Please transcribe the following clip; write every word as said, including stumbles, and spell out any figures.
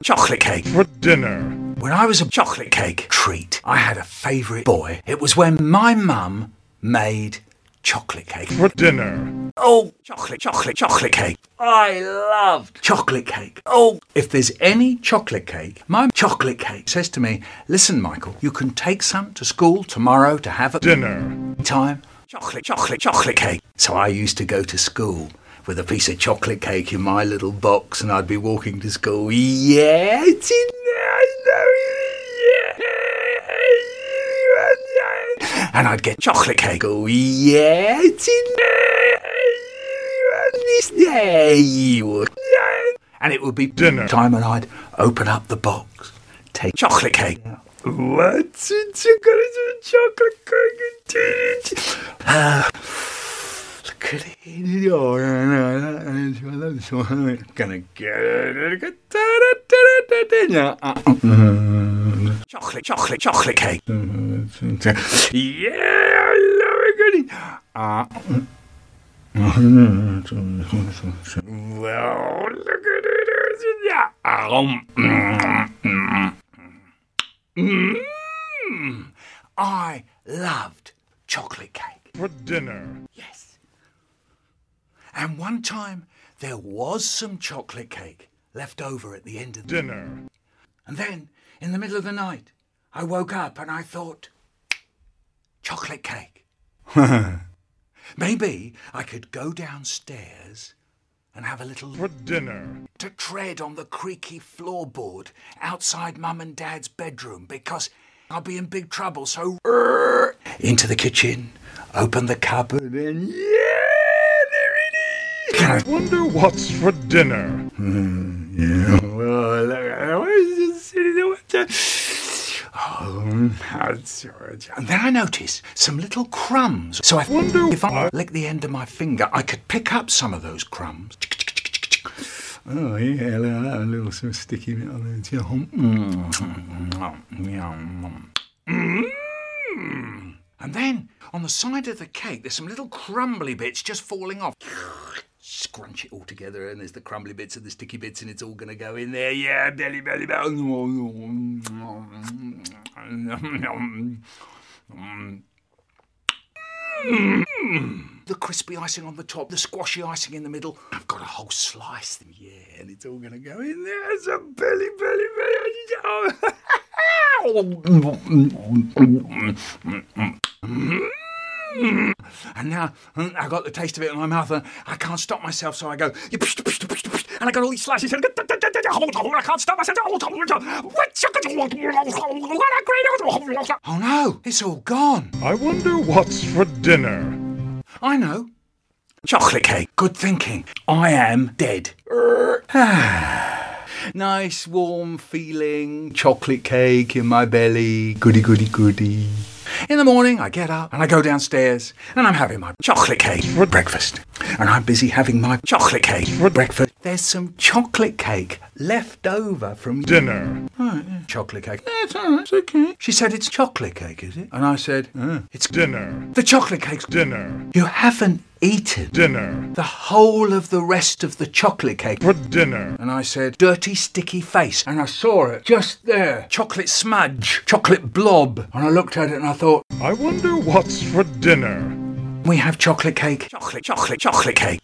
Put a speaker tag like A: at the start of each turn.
A: chocolate cake
B: for dinner.
A: When I was a chocolate cake treat, I had a favourite boy. It was when my mum made chocolate cake
B: for dinner.
A: Oh, chocolate, chocolate, chocolate cake. I loved chocolate cake. Oh, if there's any chocolate cake, my chocolate cake says to me, listen, Michael, you can take some to school tomorrow to have a
B: dinner
A: time. Chocolate, chocolate, chocolate cake. So I used to go to school with a piece of chocolate cake in my little box, and I'd be walking to school. Yeah, it's in there. I know it. Yeah. And I'd get chocolate cake. Oh, yeah, it's in there. There you are. And it would be
B: dinner
A: time, and I'd open up the box, take chocolate cake. What's in chocolate cake? Ah. Look at it. Gonna get it. Chocolate, chocolate, chocolate cake. Yeah, I love it. Uh, well, look at it. I loved chocolate cake
B: for dinner.
A: Yes. And one time there was some chocolate cake left over at the end of the
B: dinner.
A: And then, in the middle of the night, I woke up and I thought, chocolate cake. Maybe I could go downstairs and have a little
B: for dinner
A: to tread on the creaky floorboard outside Mum and Dad's bedroom, because I'll be in big trouble. So uh, into the kitchen, open the cupboard, and yeah, there it is.
B: I wonder what's for dinner.
A: Mm, yeah. Well, look, I was just sitting there watching. Oh, and then I noticed some little crumbs. So I
B: wonder
A: if I lick the end of my finger, I could pick up some of those crumbs. Oh, yeah, look at that little sort of sticky bit on there. And then, on the side of the cake, there's some little crumbly bits just falling off. Scrunch it all together, and there's the crumbly bits and the sticky bits, and it's all going to go in there. Yeah, belly, belly, belly. The crispy icing on the top, the squashy icing in the middle. I've got a whole slice. Yeah, and it's all going to go in there. It's a belly, belly, belly. And now I got the taste of it in my mouth, and I can't stop myself, so I go, and I got all these slices, and I can't stop myself. Oh no, it's all gone.
B: I wonder what's for dinner.
A: I know. Chocolate cake. Good thinking. I am dead. Nice warm feeling, chocolate cake in my belly, goody goody goody. In the morning I get up and I go downstairs and I'm having my chocolate cake for breakfast. And I'm busy having my chocolate cake for breakfast. There's some chocolate cake left over from
B: dinner.
A: Right, yeah. Chocolate cake. Yeah, it's all right, it's okay. She said, it's chocolate cake, is it? And I said, oh, it's
B: dinner.
A: The chocolate cake's
B: dinner.
A: You haven't eaten
B: dinner.
A: The whole of the rest of the chocolate cake
B: for dinner.
A: And I said, dirty, sticky face. And I saw it just there. Chocolate smudge, chocolate blob. And I looked at it and I thought,
B: I wonder what's for dinner.
A: We have chocolate cake. Chocolate, chocolate, chocolate cake.